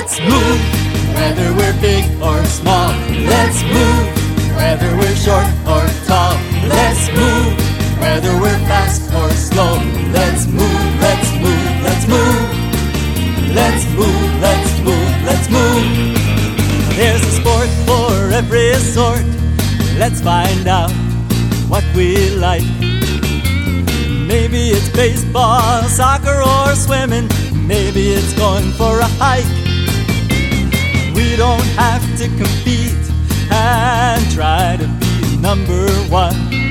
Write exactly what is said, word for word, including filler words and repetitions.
Let's move, whether we're big or small. Let's move, whether we're short or tall. Let's move, whether we're fast or slow. Let's move, let's move, let's move. Let's move, let's move, let's move. There's a sport for every sort. Let's find out what we like. Maybe it's baseball, soccer, or swimming. Maybe it's going for a hike. We don't have to compete and try to be number one.